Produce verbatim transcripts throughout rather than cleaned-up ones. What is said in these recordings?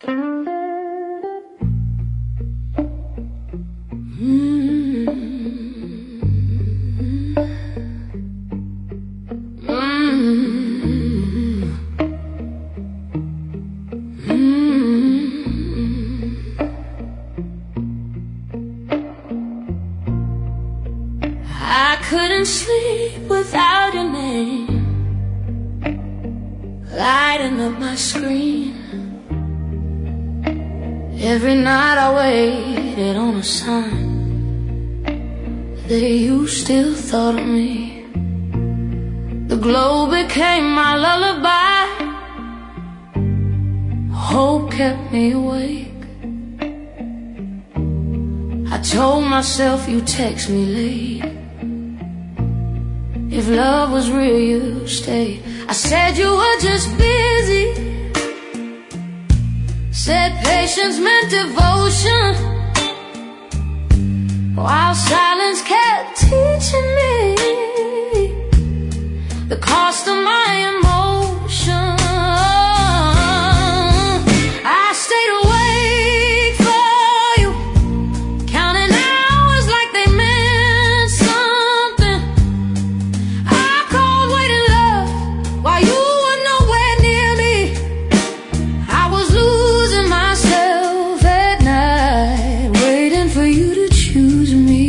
I couldn't sleep without your name lighting up my screen. Every night I waited on a sign that you still thought of me. The glow became my lullaby. Hope kept me awake. I told myself you'd text me late. If love was real, you'd stay. I said you were just busy. Said patience meant devotion, while silence kept teaching me the cost of my emotion. I stayed awake for you, counting hours like they meant something. I called waiting love while you were nowhere near me. I was losing myself at night, waiting for you to choose me.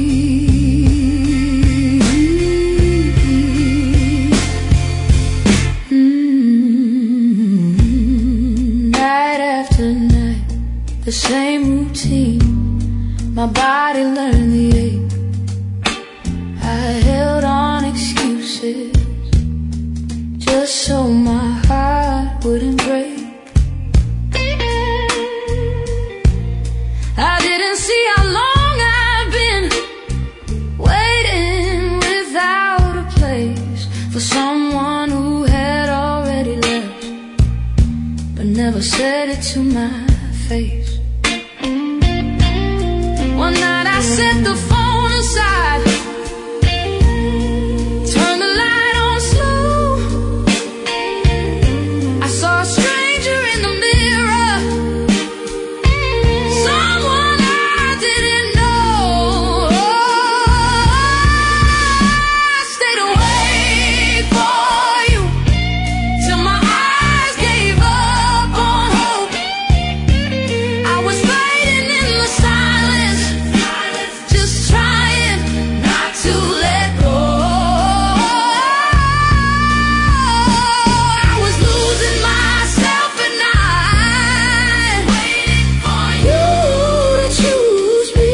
Mm, night after night, the same routine. My body learned the ache. I held on excuses just so my heart wouldn't break. I didn't see how long I've been waiting without a place for someone who had already left, but never said it to my face. One night I set the phone aside, turned the light on slow. I saw a stranger in the mirror, someone I didn't know. I stayed awake for you till my eyes gave up on hope. I was fighting in the silence, just trying not to let go. I was losing myself at night, waiting for you to choose me.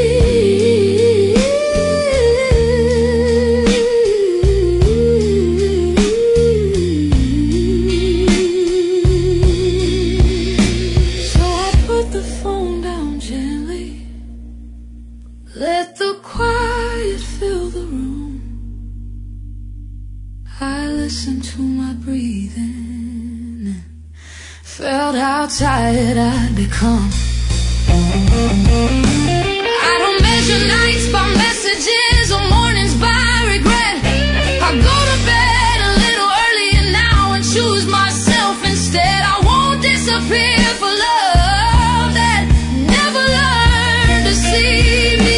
So I put the phone down gently, let the quiet fill the room. I listened to my breathing and felt how tired I'd become. I don't measure nights by messages or mornings by regret. I go to bed a little earlier now and choose myself instead. I won't disappear for love that never learned to see me.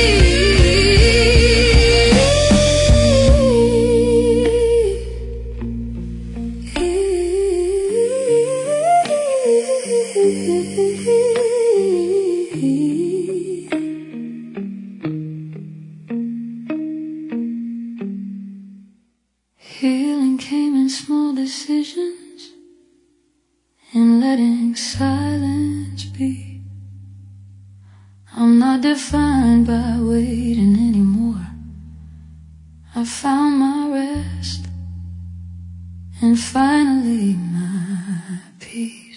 Healing came in small decisions and letting silence be. I'm not defined by waiting anymore. I found my rest and finally my peace.